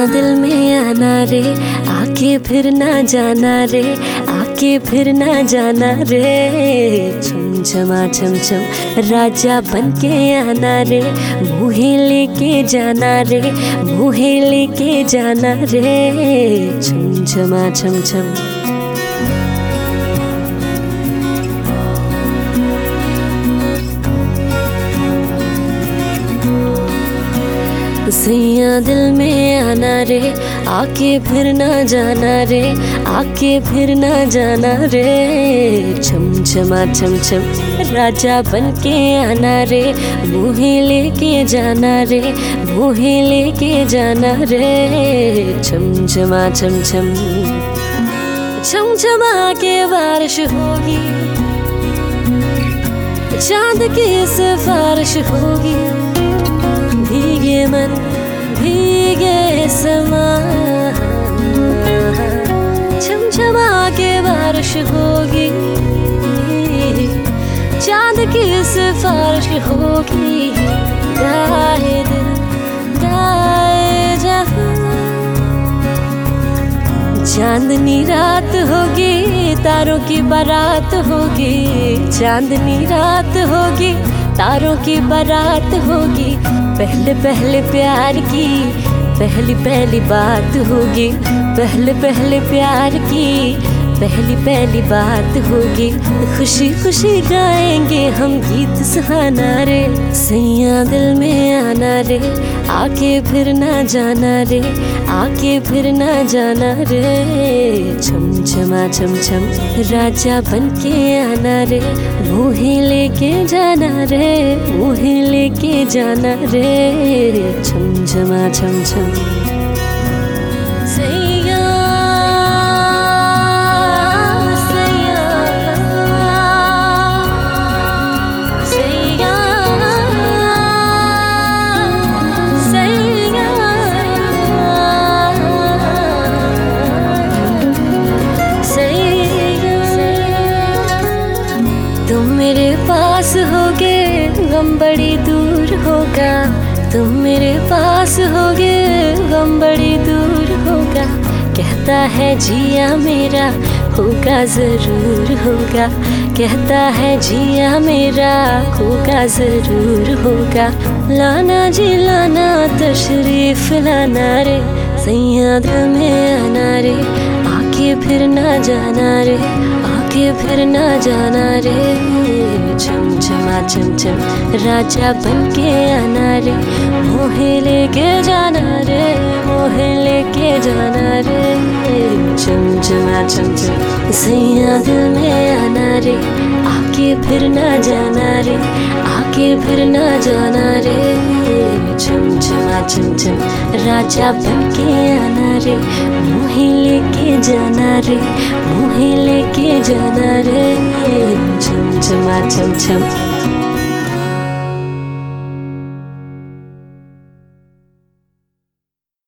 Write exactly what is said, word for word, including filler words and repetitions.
दिल में आना रे, आके फिर ना जाना रे, आके फिर ना जाना रे। छम छमा छम छम राजा बन के आना रे, मुहे लेके जाना रे, मुहे लेके जाना रे। छम छमा छम छम सैया दिल में आना रे, आके फिर ना जाना रे, आके फिर ना जाना रे। छम छमा छम छम राजा बन के आना रे, मुहे लेके जाना रे, मुहे लेके जाना रे। छम छमा छम छम छम छमा के बारिश होगी, चांद की सिफारिश होगी, भीगे मन भीगे समा। छम छमा के बारिश होगी, चांद की सिफारिश होगी, गाए दिल गाए जहां। चांदनी रात होगी, तारों की बारात होगी, चांदनी रात होगी, तारों की बारात होगी। पहले पहले प्यार की पहली पहली बात होगी, पहले पहले प्यार की पहली पहली बात होगी। खुशी खुशी गाएंगे हम गीत सुहाना रे, सैया दिल में आना रे, आके फिर ना जाना रे, आके फिर ना जाना रे। छम छमा छम छम राजा बन के आना रे, मुहे लेके जाना रे, मुहे लेके जाना रे। छम छमा छम छम सैया तुम मेरे पास होगे, गम बड़ी दूर होगा। तुम मेरे पास होगे, गम बड़ी दूर होगा। कहता है जिया मेरा होगा जरूर होगा, कहता है जिया मेरा होगा जरूर होगा। लाना जी लाना तशरीफ लाना रे, सैया दिल में आना रे, आके फिर ना जाना रे, आके फिर ना जाना रे। छम छमा छम छम राजा बन के आना रे, मोहे लेके जाना रे, मोहे लेके जाना रे। छम छमा छम छम सैया दिल में आना रे, आके फिर ना जाना रे, आके फिर ना जाना रे। छम छमा छम छम राजा बन के आना रे, मुहे लेके जाना रे, मुहे लेके जाना रे। छम छमा छम छम